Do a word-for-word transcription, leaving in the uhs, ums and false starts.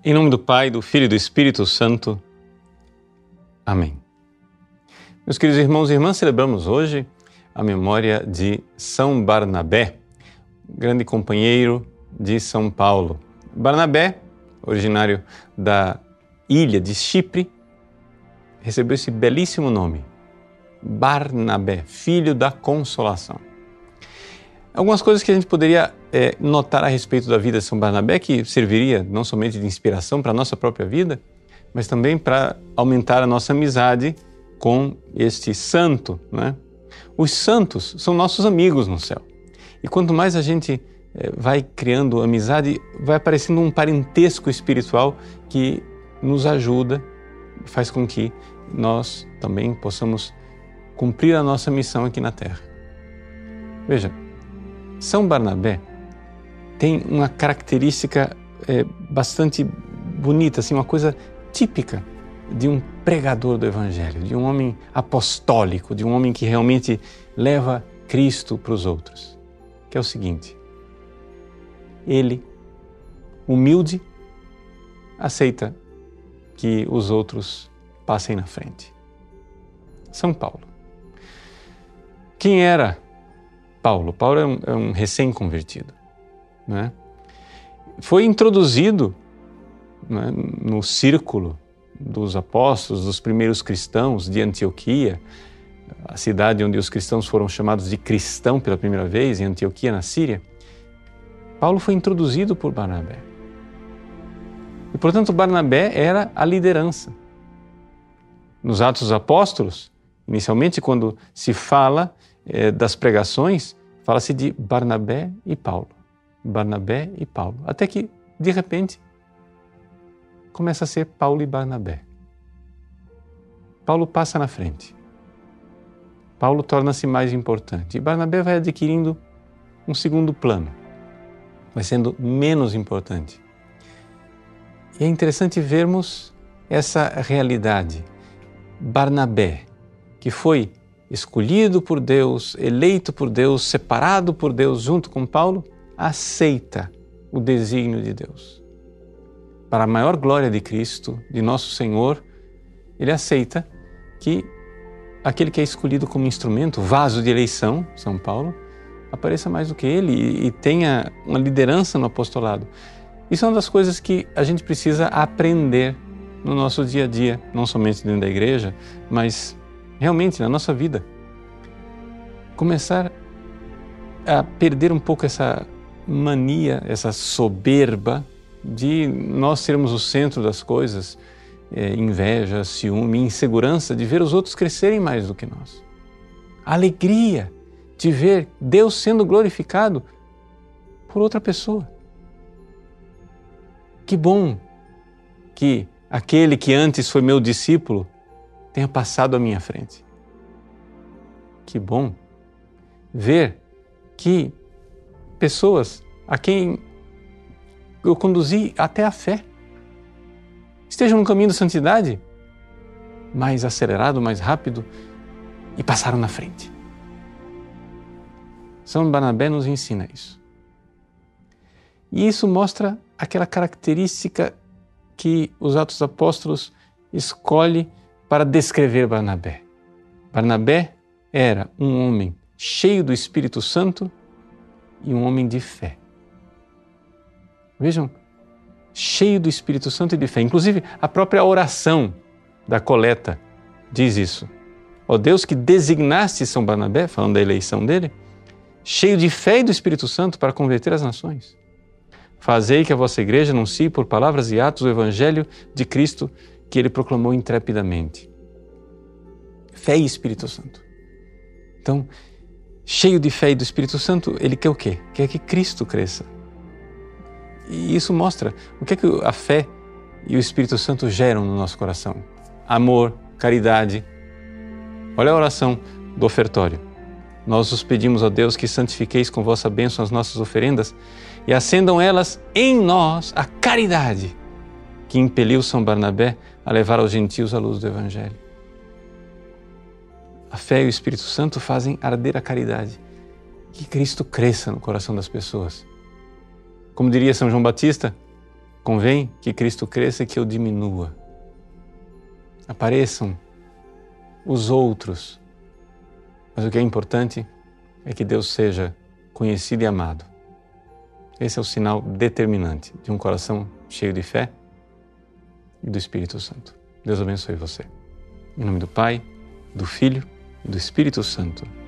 Em nome do Pai, do Filho e do Espírito Santo. Amém. Meus queridos irmãos e irmãs, celebramos hoje a memória de São Barnabé, grande companheiro de São Paulo. Barnabé, originário da ilha de Chipre, recebeu esse belíssimo nome, Barnabé, filho da consolação. Algumas coisas que a gente poderia é, notar a respeito da vida de São Barnabé, que serviria não somente de inspiração para a nossa própria vida, mas também para aumentar a nossa amizade com este santo, né? Os santos são nossos amigos no céu. E quanto mais a gente é, vai criando amizade, vai aparecendo um parentesco espiritual que nos ajuda, faz com que nós também possamos cumprir a nossa missão aqui na Terra. Veja, São Barnabé tem uma característica é, bastante bonita, assim, uma coisa típica de um pregador do Evangelho, de um homem apostólico, de um homem que realmente leva Cristo para os outros, que é o seguinte: ele, humilde, aceita que os outros passem na frente. São Paulo. Quem era Paulo? Paulo é um, é um recém-convertido, né? Foi introduzido, né, no círculo dos apóstolos, dos primeiros cristãos de Antioquia, a cidade onde os cristãos foram chamados de cristão pela primeira vez, em Antioquia, na Síria. Paulo foi introduzido por Barnabé. E, portanto, Barnabé era a liderança. Nos Atos dos Apóstolos, inicialmente, quando se fala eh, das pregações, fala-se de Barnabé e Paulo. Barnabé e Paulo. Até que, de repente, começa a ser Paulo e Barnabé. Paulo passa na frente. Paulo torna-se mais importante. E Barnabé vai adquirindo um segundo plano. Vai sendo menos importante. E é interessante vermos essa realidade. Barnabé, que foi escolhido por Deus, eleito por Deus, separado por Deus junto com Paulo, aceita o desígnio de Deus. Para a maior glória de Cristo, de nosso Senhor, ele aceita que aquele que é escolhido como instrumento, vaso de eleição, São Paulo, apareça mais do que ele e, e tenha uma liderança no apostolado. Isso é uma das coisas que a gente precisa aprender no nosso dia a dia, não somente dentro da igreja, mas realmente na nossa vida. Começar a perder um pouco essa mania, essa soberba de nós sermos o centro das coisas, é, inveja, ciúme, insegurança de ver os outros crescerem mais do que nós. A alegria de ver Deus sendo glorificado por outra pessoa. Que bom que aquele que antes foi meu discípulo tenha passado à minha frente. Que bom ver que pessoas a quem eu conduzi até a fé estejam no caminho da santidade, mais acelerado, mais rápido, e passaram na frente. São Barnabé nos ensina isso. E isso mostra aquela característica que os Atos dos Apóstolos escolhe para descrever Barnabé. Barnabé era um homem cheio do Espírito Santo e um homem de fé. Vejam, cheio do Espírito Santo e de fé. Inclusive, a própria oração da coleta diz isso. Ó Deus, que designaste São Barnabé, falando da eleição dele, cheio de fé e do Espírito Santo para converter as nações. Fazei que a vossa igreja anuncie por palavras e atos o Evangelho de Cristo que ele proclamou intrepidamente. Fé e Espírito Santo. Então, cheio de fé e do Espírito Santo, ele quer o quê? Quer que Cristo cresça. E isso mostra o que é que a fé e o Espírito Santo geram no nosso coração. Amor, caridade. Olha a oração do ofertório. Nós os pedimos a Deus que santifiqueis com vossa bênção as nossas oferendas e acendam elas em nós a caridade que impeliu São Barnabé a levar aos gentios a luz do Evangelho. A fé e o Espírito Santo fazem arder a caridade. Que Cristo cresça no coração das pessoas. Como diria São João Batista, Convém que Cristo cresça e que eu diminua. Apareçam os outros, mas o que é importante é que Deus seja conhecido e amado. Esse é o sinal determinante de um coração cheio de fé e do Espírito Santo. Deus abençoe você. Em nome do Pai, do Filho e do Espírito Santo.